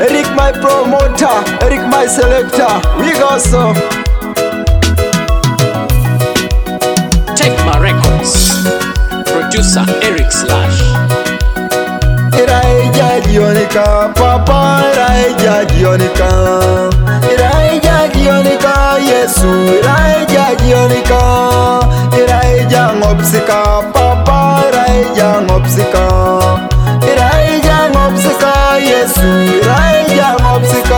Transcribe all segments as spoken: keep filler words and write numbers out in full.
Eric my promoter, Eric my selector. We go so. Take my records. Producer Eric Slash. Iraija Gionica, Papa Iraija Gionica. Iraija Gionica, Yesu Iraija Gionica. Iraija Ngopsika, Papa Iraija Ngopsika. Iraija Ngopsika, Yesu Iraija Ngopsika.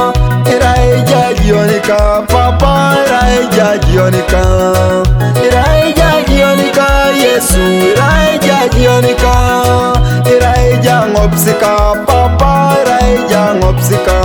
Iraija Gionica, Papa Iraija Gionica. Iraija Gionica, Yesu Iraija Gionica. Iraija Ngopsika, Papa Iraija Ngopsika.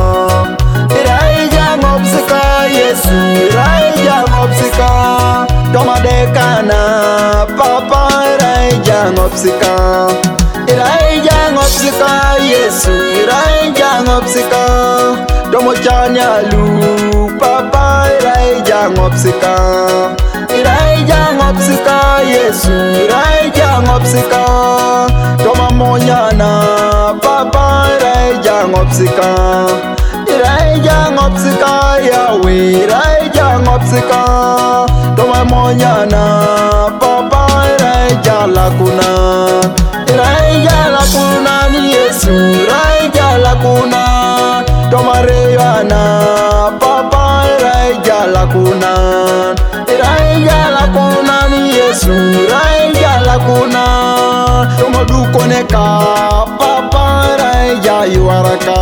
Iraija Ngopsika, Yesu Iraija Ngopsika. Toma dekana, Papa Iraija Ngopsika. Iraija Ngopsika, Yesu Iraija Ngopsika. Tomo chanyalu, Papa Iraija Ngopsika. Iraija Ngopsika, Yesu Iraija Ngopsika. Toma monyana, Papa Iraija Ngopsika. Iraija Ngopsika, Yahweh Iraija Ngopsika. Toma monyana, Papa Iraija lakuna. Iraija lakuna ni Yesu Iraija lakuna. Toma reyana, Papa Iraija lakuna. Iraija lakuna ni Yesu Iraija lakuna. Toma dukoneka, Papa Iraija yuaraka.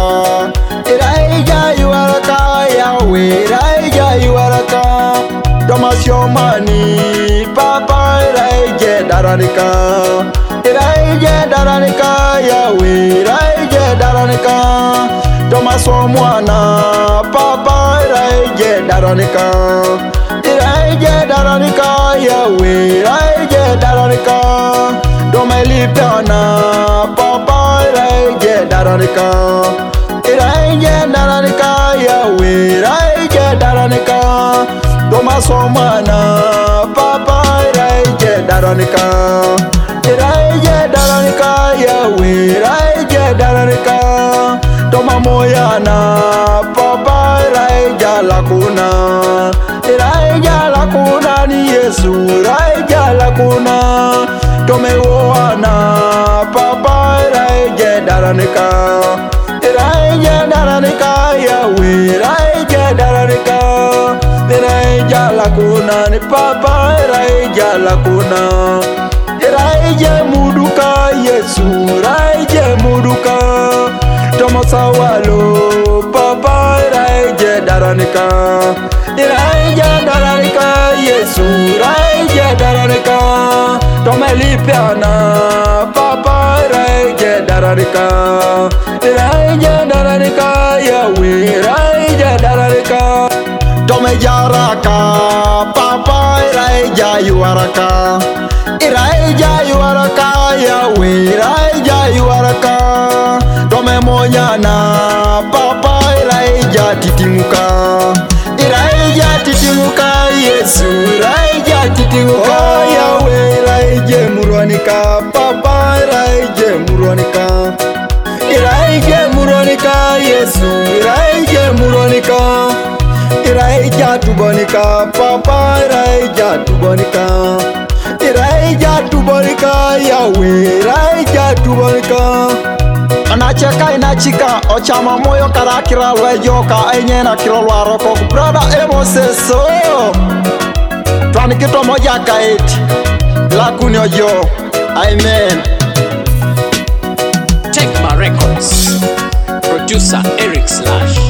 Iraija yuaraka, Yahweh Iraija yuaraka. Toma shomani, Papa Iraija daranika. Iraija daranika, Yahweh Iraija daranika. Toma somwana, Papa Iraija daranika. Iraija daranika, Yahweh Iraija daranika. Toma lipiana, Papa Iraija daranika. Iraija daranika, Yahweh Iraija daranika. Toma somwana, Papa Iraija daranika. Iraija daranika, Yahweh Iraija daranika. Toma moyana, Papa Iraija lakuna. Iraija lakuna ni Yesu Iraija lakuna. Tome woana, Papa Iraija daranika. Iraija daranika, Yahweh Iraija daranika. Iraija lakuna ni Papa Iraija lakuna. Iraija muduka, Yesu Iraija muduka. Toma sawalo, Papa Iraija daranika. Iraija daranika, Yesu Iraija daranika. Toma lipiana, Papa Iraija daranika. Iraija daranika, Yahweh Iraija daranika. Toma jaraka, Papa Iraija yuaraka. Iraija yuaraka, Yahweh Iraija yuaraka. Tome monyana, Papa Iraija titimuka. Iraija titimuka, Yesu Iraija titimuka. Oh, Yahweh Iraija muruanika, Papa Iraija muruanika. Iraija muruanika, Yesu Iraija muruanika. Iraija tubonika, Papa Iraija tubonika. Iraija tubonika, Yahweh Iraija tubonika. Anacheka inachika, ochama moyo karakira lwejoka. Enyena kiro lwaroko, brother emoseso. Twani kito moja kaiti, lakuni ojo, amen. Take my records. Producer Eric Slash.